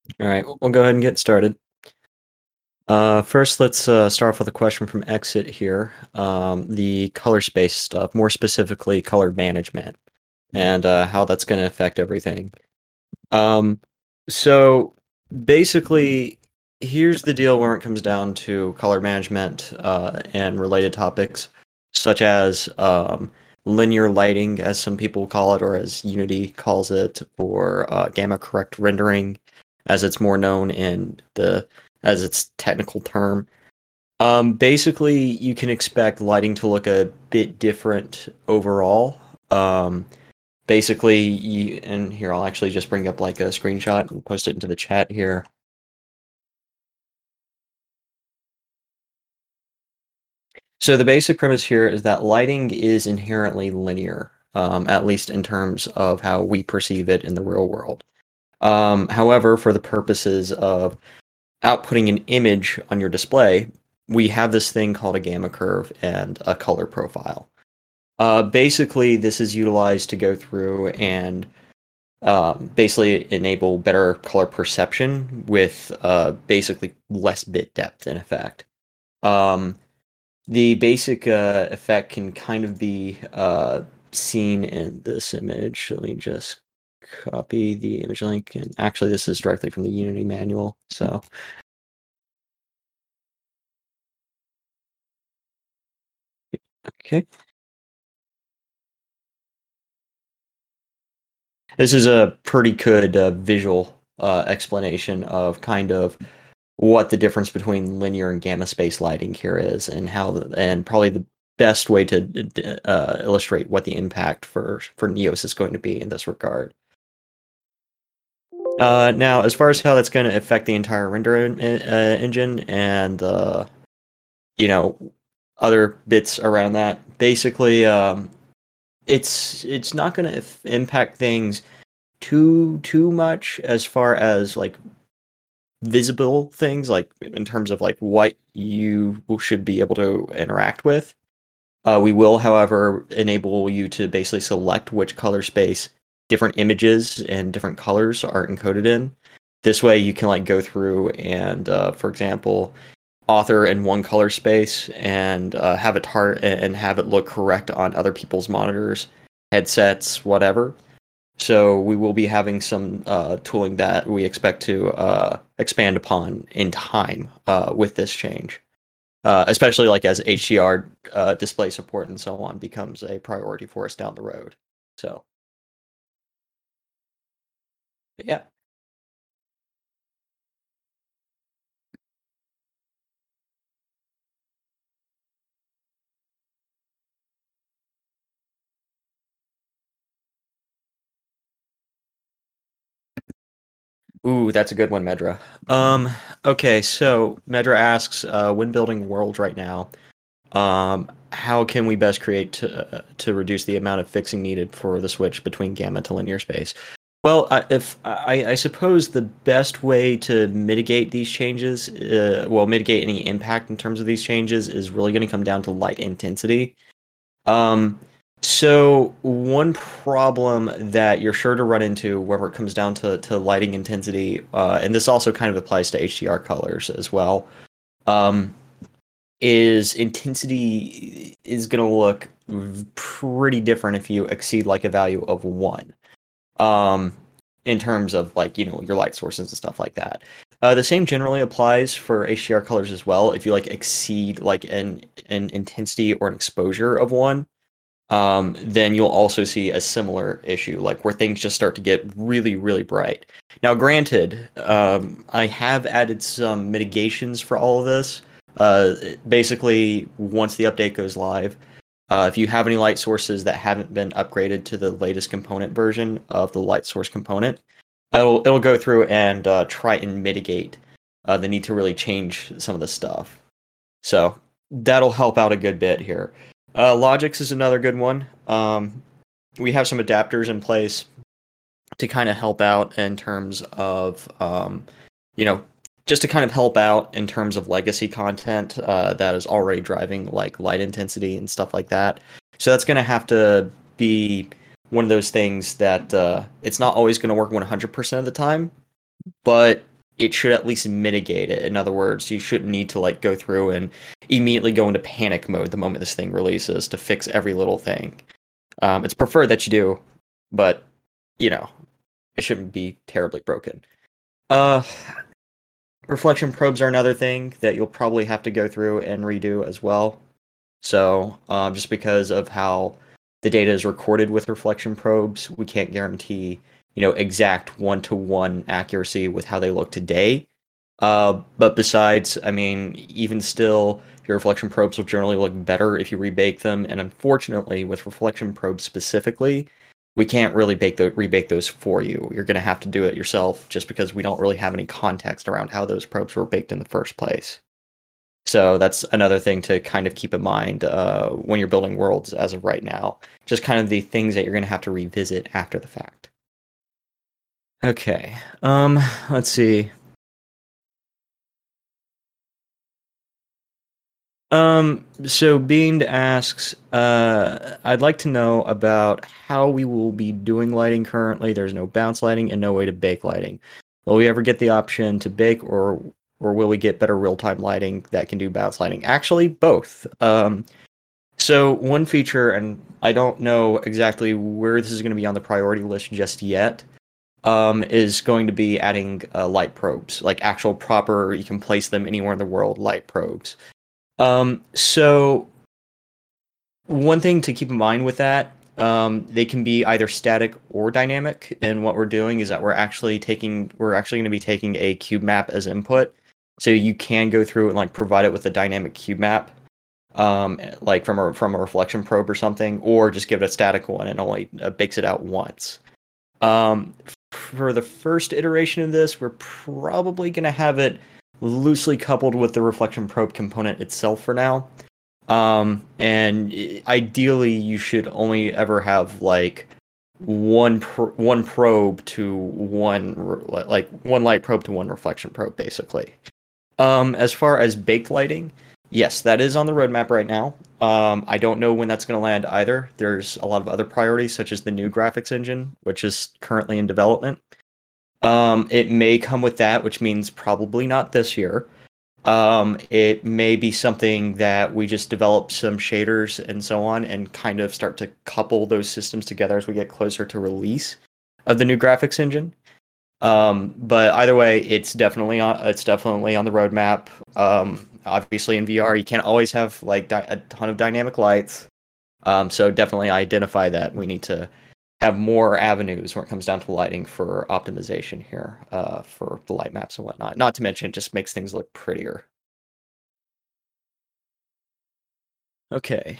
All right, we'll go ahead and get started. First, let's start off with a question from Exit here. The color space stuff, more specifically color management, and how that's going to affect everything. Um, so basically, here's the deal where it comes down to color management and related topics, such as linear lighting, as some people call it, or as Unity calls it, or gamma correct rendering, as it's more known in the as its technical term. Basically, you can expect lighting to look a bit different overall. Basically, and here I'll actually just bring up like a screenshot and post it into the chat here. So the basic premise here is that lighting is inherently linear, at least in terms of how we perceive it in the real world. However, for the purposes of outputting an image on your display, we have this thing called a gamma curve and a color profile. Basically, this is utilized to go through and basically enable better color perception with basically less bit depth in effect. Um, the basic effect can kind of be seen in this image. Let me just copy the image link. And actually, this is directly from the Unity manual. So, okay. This is a pretty good visual explanation of kind of what the difference between linear and gamma space lighting here is, and and probably the best way to illustrate what the impact for Neos is going to be in this regard. Now, as far as how that's going to affect the entire render engine and you know other bits around that, basically, it's not going to impact things too much as far as like visible things, like in terms of like what you should be able to interact with. We will, however, enable you to basically select which color space different images and different colors are encoded in. This way, you can like go through and, for example, author in one color space and have it and have it look correct on other people's monitors, headsets, whatever. So we will be having some tooling that we expect to expand upon in time with this change, especially like as HDR display support and so on becomes a priority for us down the road. So yeah. Ooh, that's a good one, Medra. Okay, so Medra asks, when building worlds right now, how can we best create to reduce the amount of fixing needed for the switch between gamma to linear space? Well, if I suppose the best way to mitigate these changes, mitigate any impact in terms of these changes, is really going to come down to light intensity. Um, so one problem that you're sure to run into whenever it comes down to lighting intensity, and this also kind of applies to HDR colors as well, um, is intensity is going to look pretty different if you exceed like a value of 1. Um, in terms of like, your light sources and stuff like that. The same generally applies for HDR colors as well. If you like exceed like an intensity or an exposure of 1, then you'll also see a similar issue, like where things just start to get really, really bright. Now, granted, I have added some mitigations for all of this. Basically, once the update goes live, if you have any light sources that haven't been upgraded to the latest component version of the light source component, it'll go through and try and mitigate the need to really change some of the stuff. So that'll help out a good bit here. Logix is another good one. We have some adapters in place to kind of help out in terms of, you know, just to kind of help out in terms of legacy content that is already driving like light intensity and stuff like that. So that's going to have to be one of those things that it's not always going to work 100% of the time, but it should at least mitigate it. In other words, you shouldn't need to like go through and immediately go into panic mode the moment this thing releases to fix every little thing. It's preferred that you do, but you know, it shouldn't be terribly broken. Uh, Reflection probes are another thing that you'll probably have to go through and redo as well. So, just because of how the data is recorded with reflection probes, we can't guarantee, exact one-to-one accuracy with how they look today. But besides, I mean, even still, your reflection probes will generally look better if you rebake them. And unfortunately, with reflection probes specifically, we can't really rebake those for you. You're going to have to do it yourself just because we don't really have any context around how those probes were baked in the first place. So that's another thing to kind of keep in mind when you're building worlds as of right now. Just kind of the things that you're going to have to revisit after the fact. Okay. Let's see. So Beamed asks, I'd like to know about how we will be doing lighting currently. There's no bounce lighting and no way to bake lighting. Will we ever get the option to bake, or will we get better real-time lighting that can do bounce lighting? Actually, both. So one feature, and I don't know exactly where this is going to be on the priority list just yet, is going to be adding light probes, like actual proper, you can place them anywhere in the world, light probes. So one thing to keep in mind with that, they can be either static or dynamic. And what we're doing is that we're actually going to be taking a cube map as input. So you can go through and like provide it with a dynamic cube map, like from a reflection probe or something, or just give it a static one and only bakes it out once. For the first iteration of this, we're probably going to have it loosely coupled with the reflection probe component itself for now. And ideally, you should only ever have like one probe to one light probe to one reflection probe, basically. As far as baked lighting, yes, that is on the roadmap right now. I don't know when that's going to land either. There's a lot of other priorities, such as the new graphics engine, which is currently in development. It may come with that, which means probably not this year. It may be something that we just develop some shaders and so on and kind of start to couple those systems together as we get closer to release of the new graphics engine. But either way, it's definitely on the roadmap. Obviously in VR, you can't always have like a ton of dynamic lights. So definitely identify that we need to have more avenues when it comes down to lighting for optimization here, for the light maps and whatnot. Not to mention, it just makes things look prettier. Okay.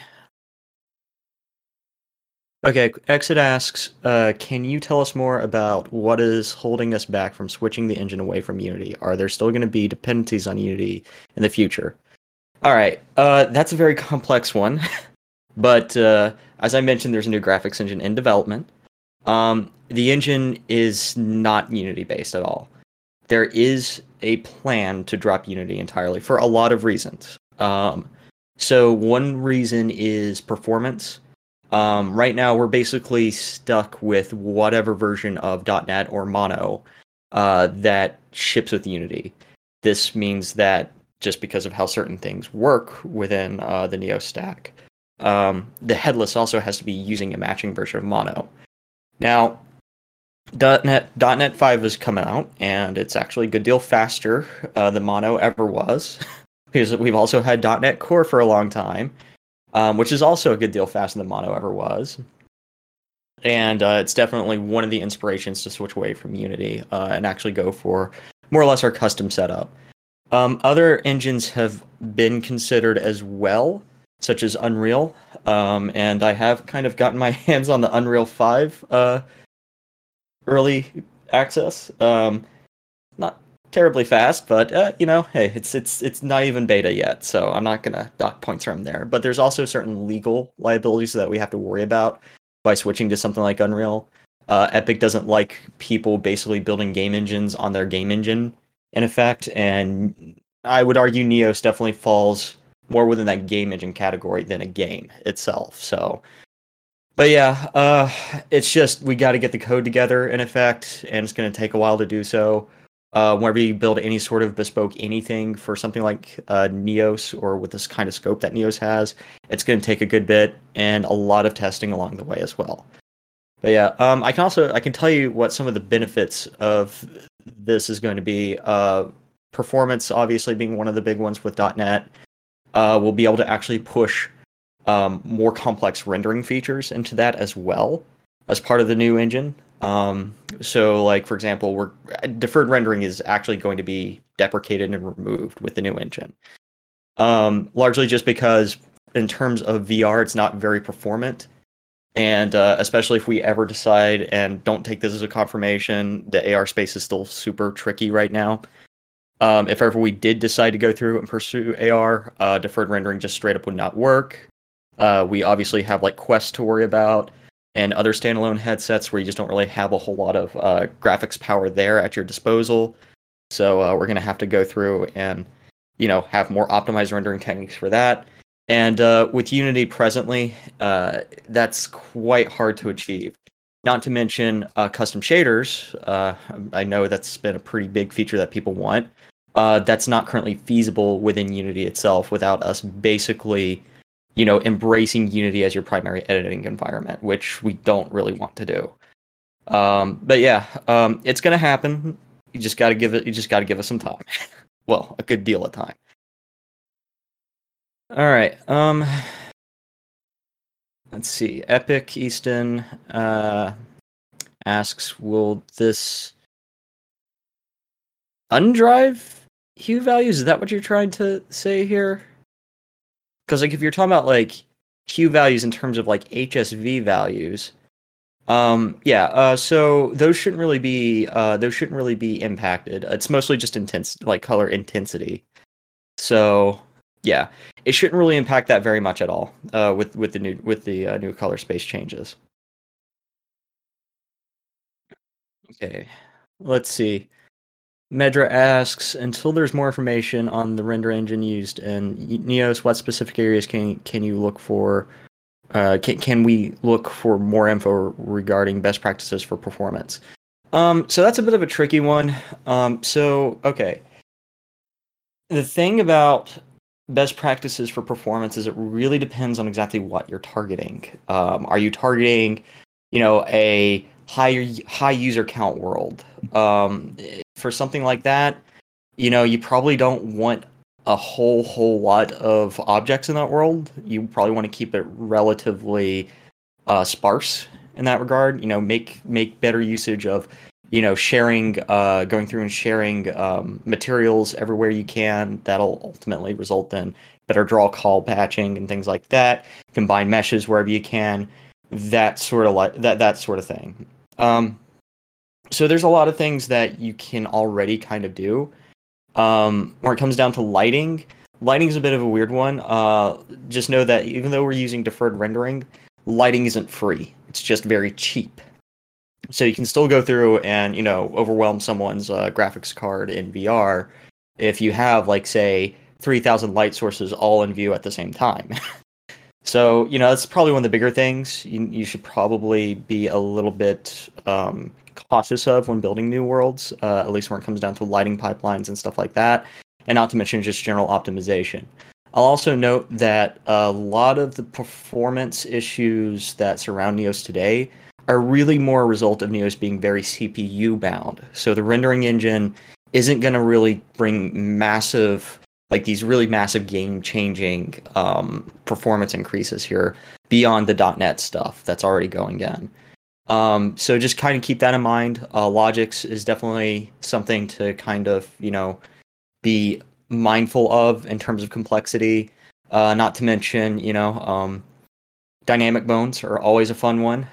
Okay, Exit asks, can you tell us more about what is holding us back from switching the engine away from Unity? Are there still going to be dependencies on Unity in the future? All right, that's a very complex one. But as I mentioned, there's a new graphics engine in development. The engine is not Unity-based at all. There is a plan to drop Unity entirely for a lot of reasons. So one reason is performance. Right now, we're basically stuck with whatever version of .NET or Mono that ships with Unity. This means that just because of how certain things work within the Neo stack, the headless also has to be using a matching version of Mono. Now, .NET 5 has come out, and it's actually a good deal faster than Mono ever was, because we've also had .NET Core for a long time, which is also a good deal faster than Mono ever was. And it's definitely one of the inspirations to switch away from Unity and actually go for more or less our custom setup. Other engines have been considered as well, such as Unreal, and I have kind of gotten my hands on the Unreal 5 early access. Not terribly fast, but hey, it's not even beta yet, so I'm not gonna dock points from there. But there's also certain legal liabilities that we have to worry about by switching to something like Unreal. Epic doesn't like people basically building game engines on their game engine, in effect, and I would argue Neos definitely falls more within that game engine category than a game itself. So, but yeah, it's just we got to get the code together, in effect, and it's going to take a while to do so. Whenever you build any sort of bespoke anything for something like Neos or with this kind of scope that Neos has, it's going to take a good bit and a lot of testing along the way as well. But yeah, I can tell you what some of the benefits of this is going to be. Performance, obviously, being one of the big ones with .NET. We'll be able to actually push more complex rendering features into that as well as part of the new engine. So, like for example, deferred rendering is actually going to be deprecated and removed with the new engine. Largely just because in terms of VR, it's not very performant. And especially if we ever decide, and don't take this as a confirmation, the AR space is still super tricky right now. If ever we did decide to go through and pursue AR, deferred rendering just straight up would not work. We obviously have like Quest to worry about and other standalone headsets where you just don't really have a whole lot of graphics power there at your disposal. So we're going to have to go through and, have more optimized rendering techniques for that. And with Unity presently, that's quite hard to achieve. Not to mention custom shaders. I know that's been a pretty big feature that people want. That's not currently feasible within Unity itself without us basically, embracing Unity as your primary editing environment, which we don't really want to do. But yeah, it's gonna happen. You just got to give it. You just got to give us some time. Well, a good deal of time. All right. Let's see. Epic Easton asks, will this undrive hue values? Is that what you're trying to say here? Because like if you're talking about like hue values in terms of like HSV values, yeah, so those shouldn't really be impacted. It's mostly just intense like color intensity. So yeah, it shouldn't really impact that very much at all. With the new color space changes. Okay, let's see. Medra asks, until there's more information on the render engine used in Neos, what specific areas can you look for? Can we look for more info regarding best practices for performance? So that's a bit of a tricky one. Okay. The thing about best practices for performance is it really depends on exactly what you're targeting. Are you targeting, a high user count world? For something like that, you probably don't want a whole lot of objects in that world. You probably want to keep it relatively sparse in that regard. Make better usage of sharing, going through and sharing materials everywhere you can. That'll ultimately result in better draw call patching and things like that. Combine meshes wherever you can. That sort of that sort of thing. So there's a lot of things that you can already kind of do. When it comes down to lighting, lighting is a bit of a weird one. Just know that even though we're using deferred rendering, lighting isn't free. It's just very cheap. So you can still go through and, overwhelm someone's graphics card in VR if you have, like, say, 3,000 light sources all in view at the same time. So, that's probably one of the bigger things you should probably be a little bit cautious of when building new worlds, at least when it comes down to lighting pipelines and stuff like that, and not to mention just general optimization. I'll also note that a lot of the performance issues that surround Neos today are really more a result of Neos being very CPU bound. So the rendering engine isn't going to really bring these really massive game changing performance increases here beyond the .NET stuff that's already going in. So just kind of keep that in mind. Logix is definitely something to kind of, be mindful of in terms of complexity. Not to mention, dynamic bones are always a fun one.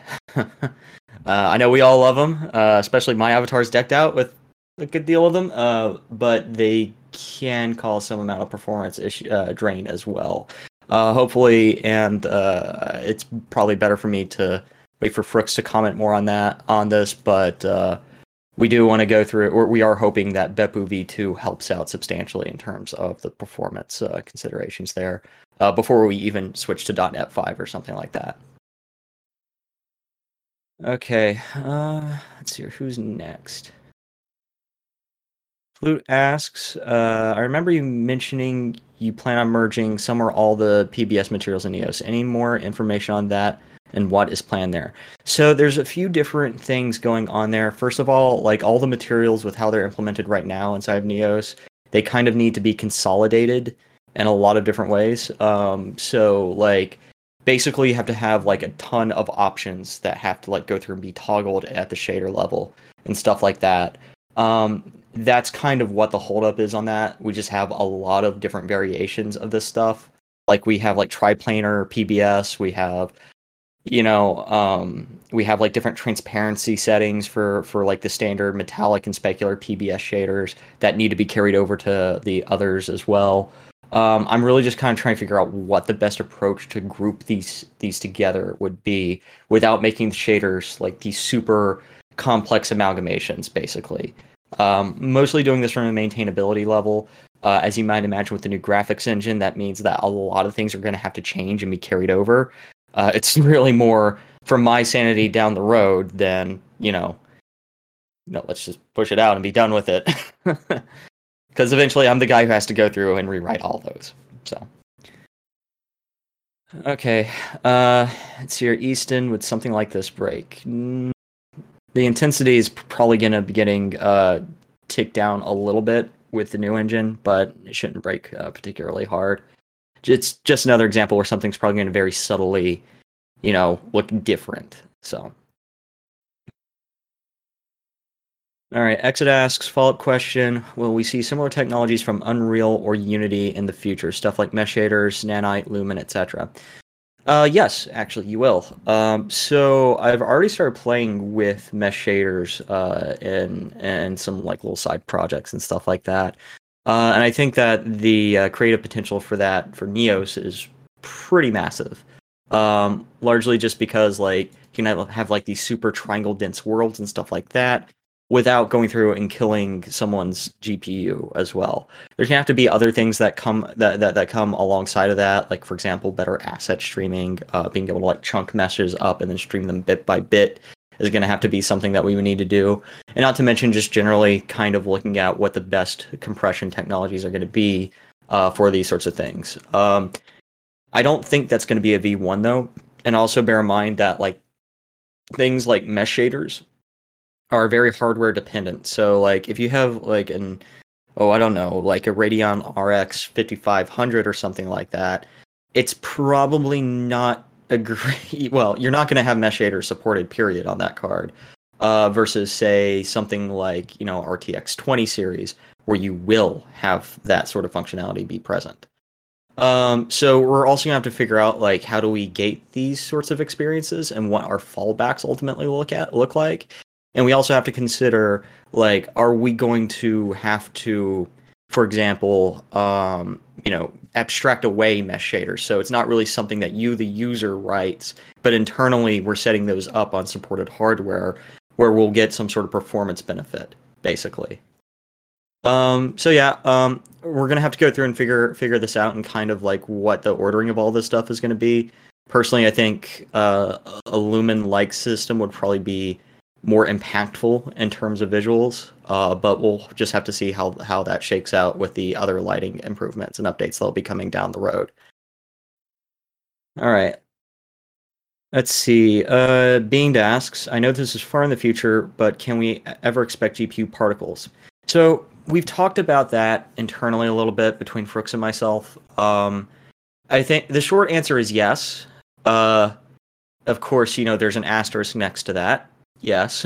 I know we all love them, especially my avatar is decked out with a good deal of them, but they can cause some amount of performance drain as well. Hopefully, and it's probably better for me to wait for Frooks to comment more on this, but we do want to go through, or we are hoping that Beppu V2 helps out substantially in terms of the performance considerations there before we even switch to .NET 5 or something like that. Okay, let's see, who's next? Flute asks, I remember you mentioning you plan on merging some or all the PBS materials in EOS. Any more information on that and what is planned there? So there's a few different things going on there. First of all, like all the materials with how they're implemented right now inside of Neos, they kind of need to be consolidated in a lot of different ways. So like basically you have to have like a ton of options that have to like go through and be toggled at the shader level and stuff like that. That's kind of what the holdup is on that. We just have a lot of different variations of this stuff. Like we have like triplanar PBS, we have like different transparency settings for like the standard metallic and specular PBS shaders that need to be carried over to the others as well. I'm really just kind of trying to figure out what the best approach to group these together would be without making the shaders like these super complex amalgamations, basically. Mostly doing this from a maintainability level. As you might imagine with the new graphics engine, that means that a lot of things are going to have to change and be carried over. It's really more for my sanity down the road than, let's just push it out and be done with it. Because eventually I'm the guy who has to go through and rewrite all those. So. Okay. Let's see here. Easton, would something like this break? The intensity is probably going to be getting ticked down a little bit with the new engine, but it shouldn't break particularly hard. It's just another example where something's probably going to very subtly, look different. So. All right, Exit asks, follow-up question, will we see similar technologies from Unreal or Unity in the future? Stuff like mesh shaders, Nanite, Lumen, etc. Yes, actually, you will. So I've already started playing with mesh shaders and some like little side projects and stuff like that. And I think that the creative potential for that for Neos is pretty massive. Largely just because like you can have like these super triangle dense worlds and stuff like that without going through and killing someone's GPU as well. There's gonna have to be other things that come that come alongside of that, like for example, better asset streaming, being able to like chunk meshes up and then stream them bit by bit is gonna have to be something that we would need to do. And not to mention just generally kind of looking at what the best compression technologies are gonna be for these sorts of things. I don't think that's gonna be a V1 though. And also bear in mind that like things like mesh shaders are very hardware dependent. So like if you have like I don't know, like a Radeon RX 5500 or something like that, it's probably not a great, well, you're not going to have mesh shaders supported period on that card. Versus say something like, RTX 20 series where you will have that sort of functionality be present. So we're also gonna have to figure out like how do we gate these sorts of experiences and what our fallbacks ultimately look like. And we also have to consider, like, are we going to have to, for example, abstract away mesh shaders? So it's not really something that you, the user, writes, but internally we're setting those up on supported hardware where we'll get some sort of performance benefit, basically. We're gonna have to go through and figure this out and kind of like what the ordering of all this stuff is gonna be. Personally, I think a Lumen-like system would probably be more impactful in terms of visuals, but we'll just have to see how that shakes out with the other lighting improvements and updates that'll be coming down the road. All right. Let's see. Being asks, I know this is far in the future, but can we ever expect GPU particles? So we've talked about that internally a little bit between Frooks and myself. I think the short answer is yes. Of course, there's an asterisk next to that. Yes.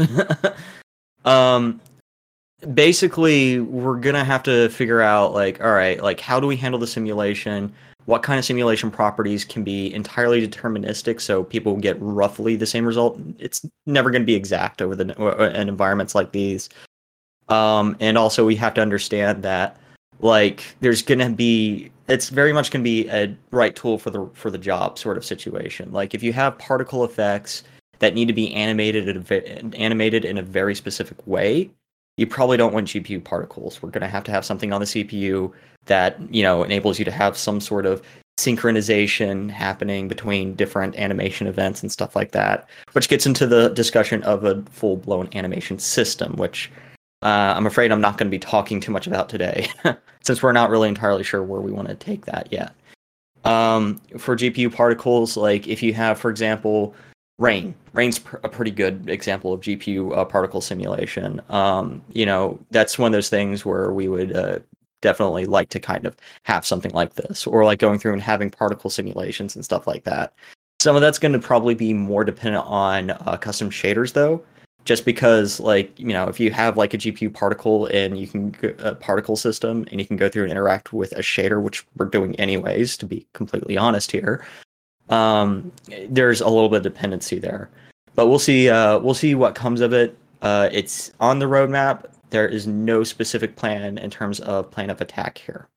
Basically, we're gonna have to figure out, like, all right, like, how do we handle the simulation? What kind of simulation properties can be entirely deterministic so people get roughly the same result? It's never going to be exact in environments like these. And also, we have to understand that, like, it's very much going to be a right tool for the job sort of situation. Like, if you have particle effects that need to be animated in a very specific way, you probably don't want GPU particles. We're going to have something on the CPU that, enables you to have some sort of synchronization happening between different animation events and stuff like that, which gets into the discussion of a full-blown animation system, which I'm afraid I'm not going to be talking too much about today, since we're not really entirely sure where we want to take that yet. For GPU particles, like if you have, for example, rain's a pretty good example of GPU particle simulation. That's one of those things where we would definitely like to kind of have something like this, or like going through and having particle simulations and stuff like that. Some of that's going to probably be more dependent on custom shaders, though, just because, like, if you have like a GPU particle and you can a particle system and you can go through and interact with a shader, which we're doing anyways, to be completely honest here, there's a little bit of dependency there. But we'll see. We'll see what comes of it. It's on the roadmap. There is no specific plan in terms of plan of attack here.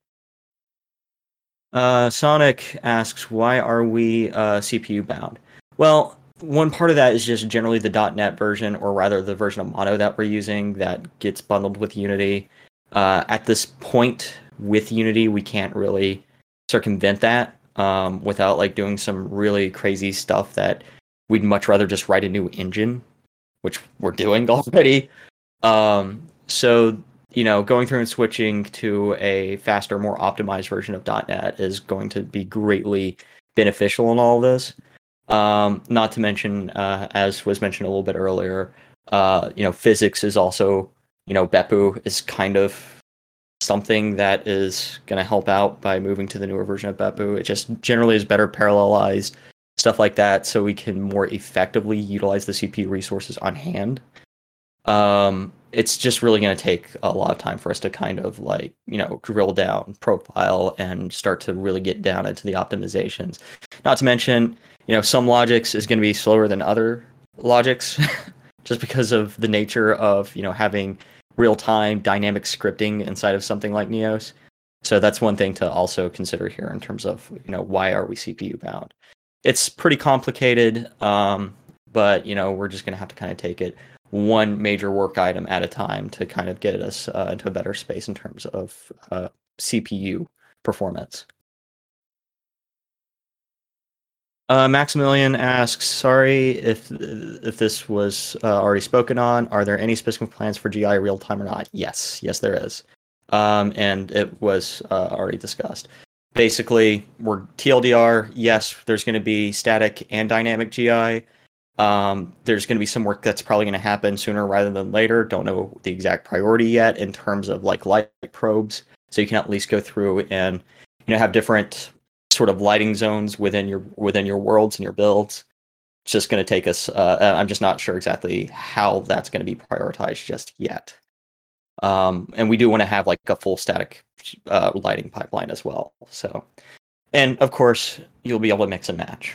Sonic asks, why are we CPU bound? Well, one part of that is just generally the .NET version, or rather the version of Mono that we're using that gets bundled with Unity. At this point with Unity, we can't really circumvent that without like doing some really crazy stuff that we'd much rather just write a new engine, which we're doing already. So going through and switching to a faster, more optimized version of .NET is going to be greatly beneficial in all of this. Not to mention, as was mentioned a little bit earlier, physics is also, Beppu is kind of something that is going to help out by moving to the newer version of Beppu. It just generally is better parallelized, stuff like that, so we can more effectively utilize the CPU resources on hand. It's just really going to take a lot of time for us to kind of like, drill down, profile, and start to really get down into the optimizations. Not to mention, some logics is going to be slower than other logics just because of the nature of, having real-time dynamic scripting inside of something like Neos. So that's one thing to also consider here in terms of, why are we CPU bound? It's pretty complicated, but, we're just going to have to kind of take it one major work item at a time to kind of get us into a better space in terms of CPU performance. Maximilian asks, sorry if this was already spoken on. Are there any specific plans for GI real time or not? Yes, there is. And it was already discussed. Basically, we're TLDR. Yes, there's going to be static and dynamic GI. There's going to be some work that's probably going to happen sooner rather than later. Don't know the exact priority yet in terms of like light probes. So you can at least go through and have different sort of lighting zones within your worlds and your builds. It's just going to take us. I'm just not sure exactly how that's going to be prioritized just yet. And we do want to have like a full static lighting pipeline as well. So, and of course, you'll be able to mix and match.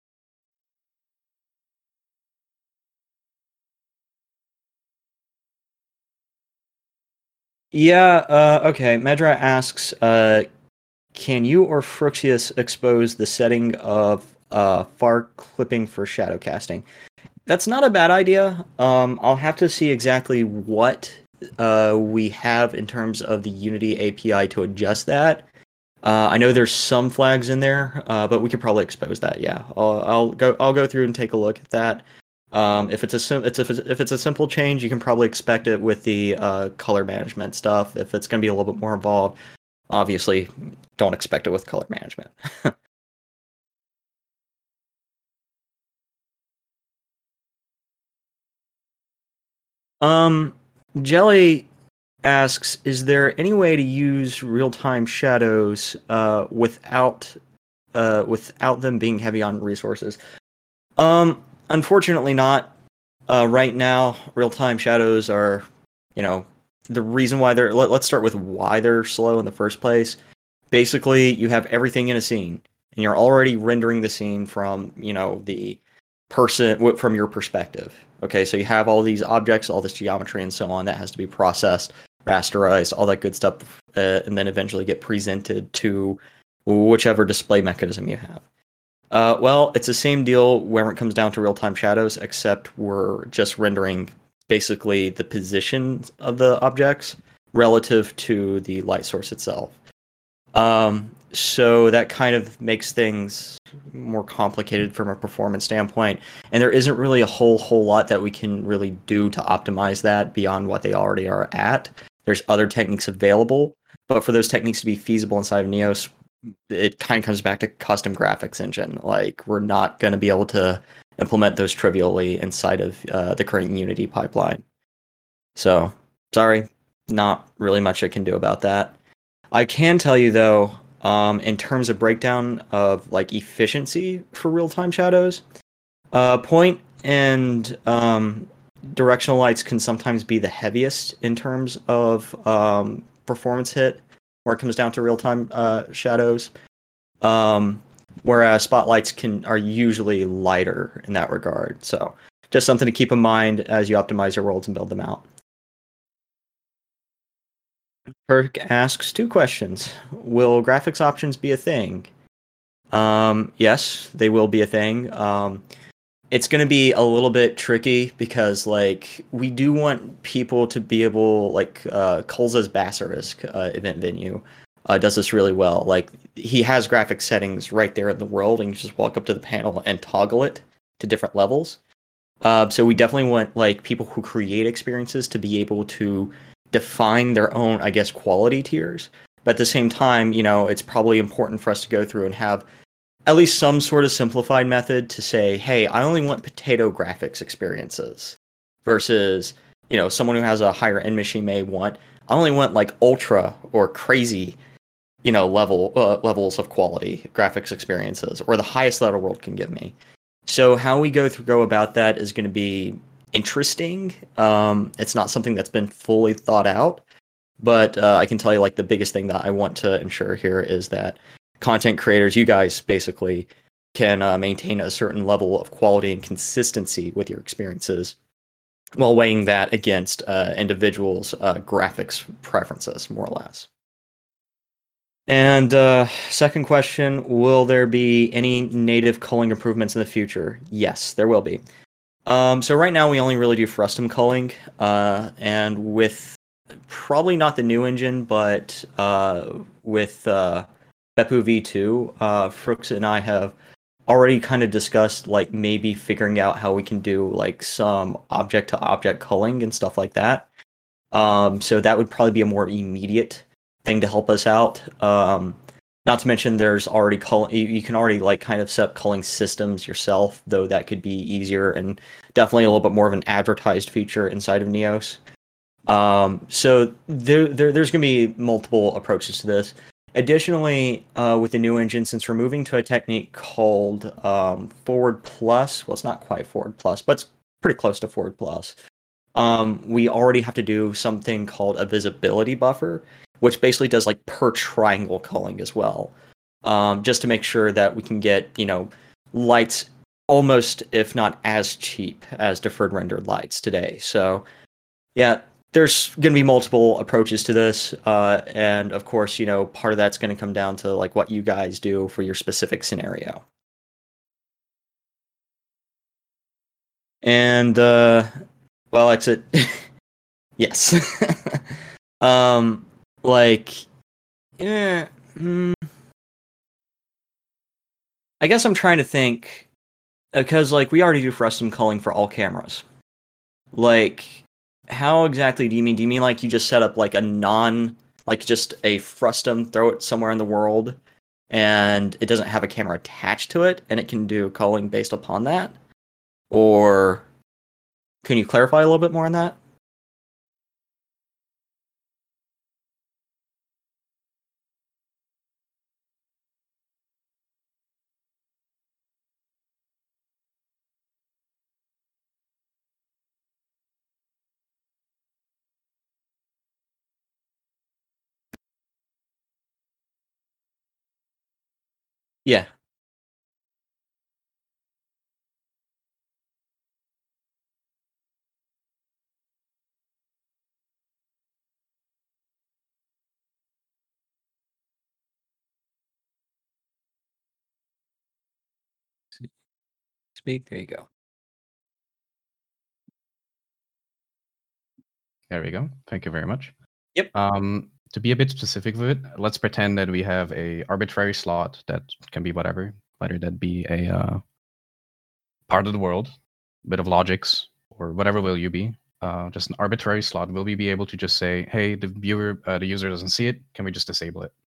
Yeah, okay. Medra asks, can you or Fruxius expose the setting of far clipping for shadow casting? That's not a bad idea. I'll have to see exactly what we have in terms of the Unity API to adjust that. I know there's some flags in there, but we could probably expose that. Yeah, I'll go through and take a look at that. If it's a simple change, you can probably expect it with the color management stuff. If it's going to be a little bit more involved, obviously, don't expect it with color management. Jelly asks, is there any way to use real-time shadows without them being heavy on resources? Unfortunately not. Right now, real-time shadows are, the reason why they're... Let's start with why they're slow in the first place. Basically, you have everything in a scene, and you're already rendering the scene from, the person, from your perspective. Okay, so you have all these objects, all this geometry and so on that has to be processed, rasterized, all that good stuff, and then eventually get presented to whichever display mechanism you have. Well, it's the same deal when it comes down to real-time shadows, except we're just rendering basically the position of the objects relative to the light source itself. So that kind of makes things more complicated from a performance standpoint, and there isn't really a whole lot that we can really do to optimize that beyond what they already are at. There's other techniques available, but for those techniques to be feasible inside of Neos, it kind of comes back to custom graphics engine. Like, we're not going to be able to implement those trivially inside of the current Unity pipeline. So, sorry, not really much I can do about that. I can tell you though, in terms of breakdown of like efficiency for real-time shadows, point and directional lights can sometimes be the heaviest in terms of performance hit, where it comes down to real-time shadows. Whereas spotlights are usually lighter in that regard. So just something to keep in mind as you optimize your worlds and build them out. Perk asks 2 questions. Will graphics options be a thing? Yes, they will be a thing. It's going to be a little bit tricky because, like, we do want people to be able, like, Kulza's Basilisk event venue does this really well. Like, he has graphic settings right there in the world, and you just walk up to the panel and toggle it to different levels. So we definitely want, like, people who create experiences to be able to define their own, I guess, quality tiers. But at the same time, it's probably important for us to go through and have at least some sort of simplified method to say, hey, I only want potato graphics experiences versus, someone who has a higher end machine may want, I only want like ultra or crazy, levels of quality graphics experiences, or the highest that a world can give me. So how we go about that is going to be interesting. It's not something that's been fully thought out, but I can tell you, like, the biggest thing that I want to ensure here is that content creators, you guys basically, can maintain a certain level of quality and consistency with your experiences while weighing that against individuals' graphics preferences, more or less. And second question, will there be any native culling improvements in the future? Yes, there will be. So right now we only really do frustum culling, and with probably not the new engine, but with Beppu V2, Frooks and I have already kind of discussed, like, maybe figuring out how we can do like some object to object culling and stuff like that. So that would probably be a more immediate thing to help us out. Not to mention, there's already you can already, like, kind of set up culling systems yourself, though that could be easier and definitely a little bit more of an advertised feature inside of Neos. So there's going to be multiple approaches to this. Additionally, with the new engine, since we're moving to a technique called Forward Plus, well, it's not quite Forward Plus, but it's pretty close to Forward Plus. We already have to do something called a visibility buffer, which basically does like per triangle culling as well, just to make sure that we can get, lights almost, if not as cheap as deferred rendered lights today. So yeah, there's going to be multiple approaches to this, and of course, part of that's going to come down to like what you guys do for your specific scenario. And well, that's it. Yes. Like, yeah. I guess I'm trying to think, because like we already do frustum culling for all cameras. Like, how exactly do you mean? Do you mean like you just set up like like just a frustum, throw it somewhere in the world, and it doesn't have a camera attached to it, and it can do culling based upon that? Or can you clarify a little bit more on that? Yeah. Speak. There you go. There we go. Thank you very much. Yep. To be a bit specific with it, let's pretend that we have a arbitrary slot that can be whatever, whether that be a part of the world, a bit of logics, or whatever will you be. Just an arbitrary slot. Will we be able to just say, hey, the user doesn't see it. Can we just disable it?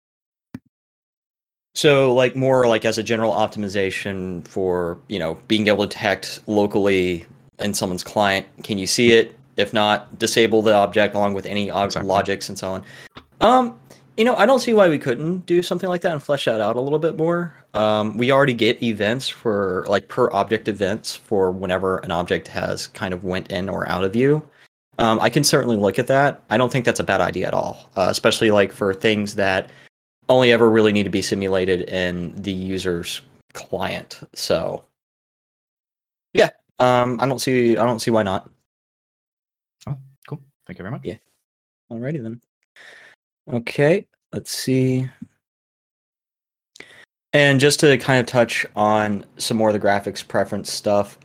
So like more like as a general optimization for, being able to detect locally in someone's client, can you see it? If not, disable the object along with any Exactly. logics and so on. I don't see why we couldn't do something like that and flesh that out a little bit more. We already get events for like per object events for whenever an object has kind of went in or out of view. I can certainly look at that. I don't think that's a bad idea at all, especially like for things that only ever really need to be simulated in the user's client. So, yeah, I don't see why not. Oh, cool. Thank you very much. Yeah. Alrighty then. Okay, let's see. And just to kind of touch on some more of the graphics preference stuff,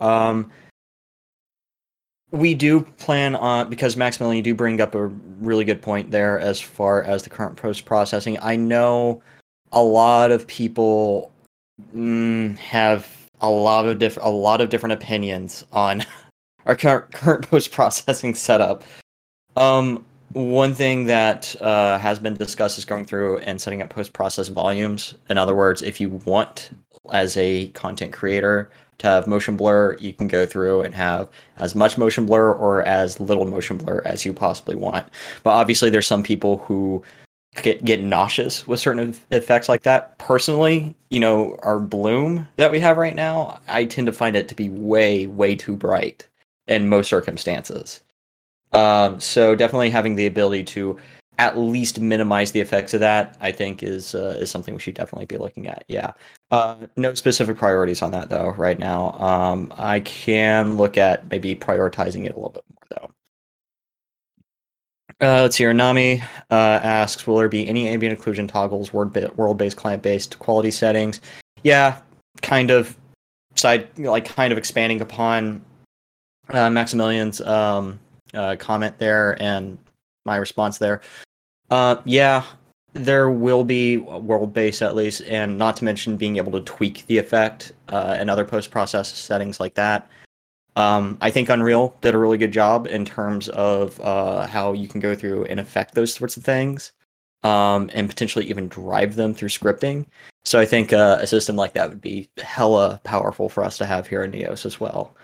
we do plan on, because Maximilian, you do bring up a really good point there as far as the current post-processing. I know a lot of people have a lot of different opinions on our current post-processing setup. One thing that has been discussed is going through and setting up post-process volumes. In other words, if you want, as a content creator, to have motion blur, you can go through and have as much motion blur or as little motion blur as you possibly want. But obviously, there's some people who get nauseous with certain effects like that. Personally, our bloom that we have right now, I tend to find it to be way, way too bright in most circumstances. So definitely having the ability to at least minimize the effects of that, I think, is something we should definitely be looking at. Yeah. No specific priorities on that though right now. I can look at maybe prioritizing it a little bit more though. Let's see. Nami asks, will there be any ambient occlusion toggles, world-based, client-based quality settings? Yeah, kind of expanding upon Maximilian's comment there and my response there. Yeah, there will be world-based at least, and not to mention being able to tweak the effect and other post-process settings like that. I think Unreal did a really good job in terms of how you can go through and affect those sorts of things, and potentially even drive them through scripting. So I think a system like that would be hella powerful for us to have here in Neos as well.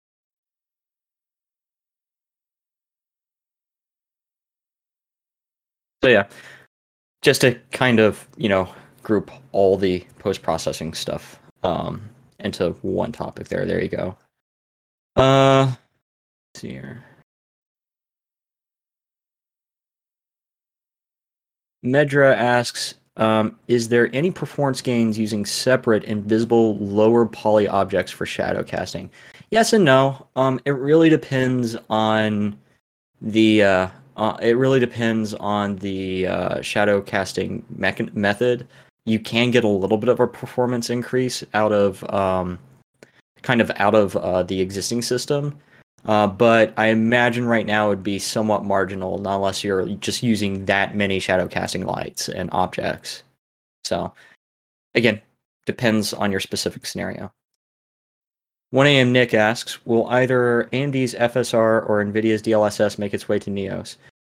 So yeah, just to kind of, group all the post-processing stuff into one topic there. There you go. Let's see here. Medra asks, is there any performance gains using separate invisible lower poly objects for shadow casting? Yes and no. It really depends on the shadow casting method. You can get a little bit of a performance increase out of the existing system. But I imagine right now it would be somewhat marginal, not unless you're just using that many shadow casting lights and objects. So, again, depends on your specific scenario. 1am Nick asks, will either AMD's FSR or NVIDIA's DLSS make its way to Neos?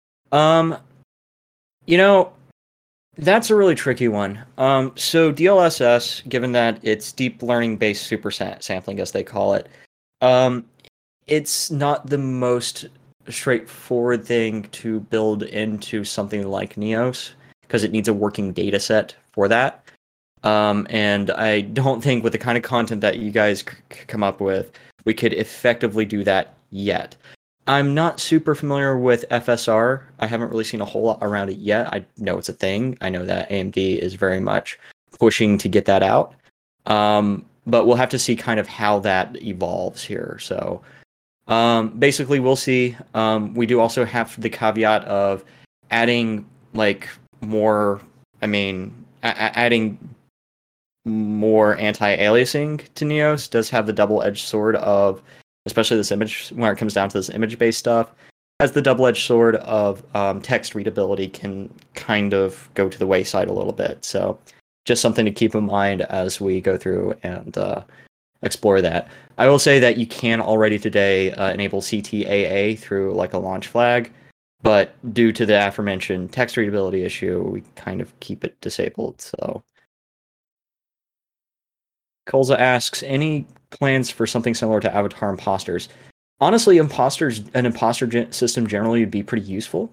That's a really tricky one. So DLSS, given that it's deep learning based super sampling, as they call it, it's not the most straightforward thing to build into something like Neos because it needs a working data set for that. And I don't think with the kind of content that you guys come up with, we could effectively do that yet. I'm not super familiar with FSR. I haven't really seen a whole lot around it yet. I know it's a thing. I know that AMD is very much pushing to get that out. But we'll have to see kind of how that evolves here. So basically, we'll see. We do also have the caveat of adding adding more anti-aliasing to Neos does have the double-edged sword of, especially this image, when it comes down to this image-based stuff, has the double-edged sword of text readability can kind of go to the wayside a little bit. So just something to keep in mind as we go through and explore that. I will say that you can already today enable CTAA through like a launch flag, but due to the aforementioned text readability issue, we kind of keep it disabled. So Colza asks, any plans for something similar to Avatar Imposters? Honestly, an imposter system generally would be pretty useful.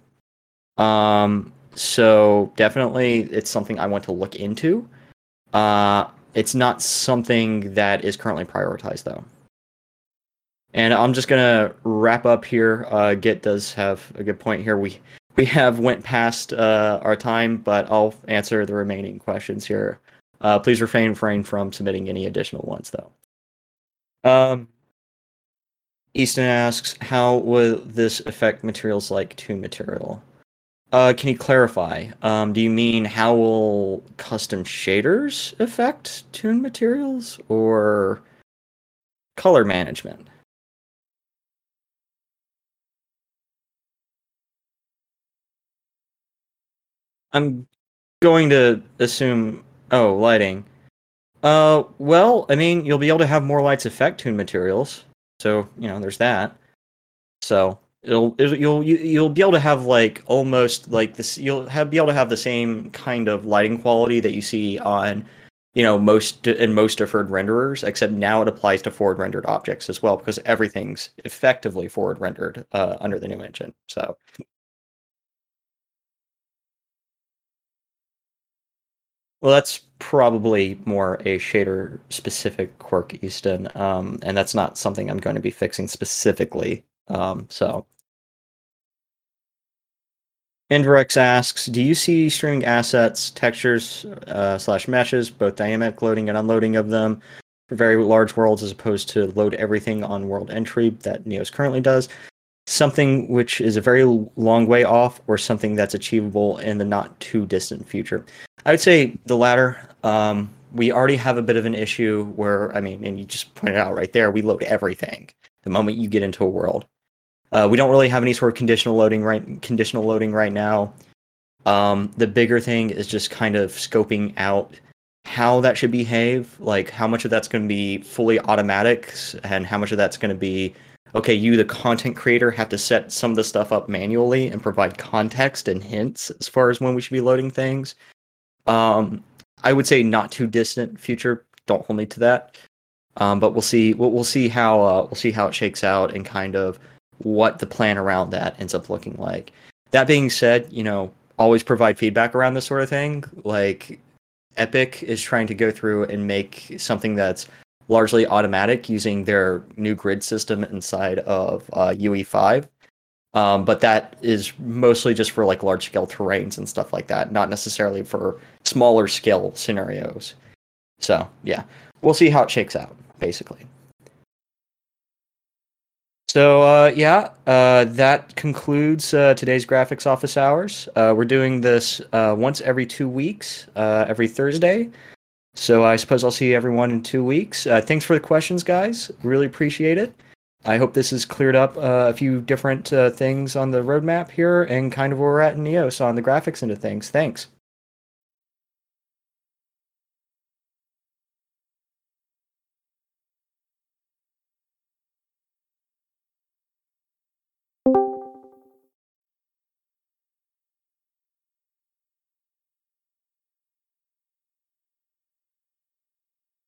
So definitely it's something I want to look into. It's not something that is currently prioritized though. And I'm just gonna wrap up here. Git does have a good point here. We have went past our time, but I'll answer the remaining questions here. Please refrain from submitting any additional ones though. Easton asks, how will this affect materials like Toon Material? Can you clarify? Do you mean how will custom shaders affect Toon Materials or color management? I'm going to assume, lighting. Well, I mean, you'll be able to have more lights affect Toon Materials, so there's that. So you'll be able to have like almost like this. Be able to have the same kind of lighting quality that you see on most deferred renderers, except now it applies to forward rendered objects as well because everything's effectively forward rendered under the new engine. So. Well, that's probably more a shader specific quirk, Easton, and that's not something I'm going to be fixing specifically. So. Indirex asks, do you see streaming assets, textures, / meshes, both dynamic loading and unloading of them for very large worlds as opposed to load everything on world entry that Neos currently does? Something which is a very long way off or something that's achievable in the not too distant future? I would say the latter. We already have a bit of an issue where, and you just pointed out right there, we load everything the moment you get into a world. We don't really have any sort of conditional loading right now. The bigger thing is just kind of scoping out how that should behave, like how much of that's going to be fully automatic and how much of that's going to be, okay, you, the content creator, have to set some of the stuff up manually and provide context and hints as far as when we should be loading things. I would say not too distant future. Don't hold me to that. But we'll see. We'll see how it shakes out and kind of what the plan around that ends up looking like. That being said, always provide feedback around this sort of thing. Like Epic is trying to go through and make something that's largely automatic using their new grid system inside of UE5. But that is mostly just for like large scale terrains and stuff like that, not necessarily for smaller scale scenarios. So yeah, we'll see how it shakes out, basically. So that concludes today's graphics office hours. We're doing this once every 2 weeks, every Thursday. So I suppose I'll see everyone in 2 weeks. Thanks for the questions, guys. Really appreciate it. I hope this has cleared up a few different things on the roadmap here and kind of where we're at in Neos on the graphics end of things. Thanks.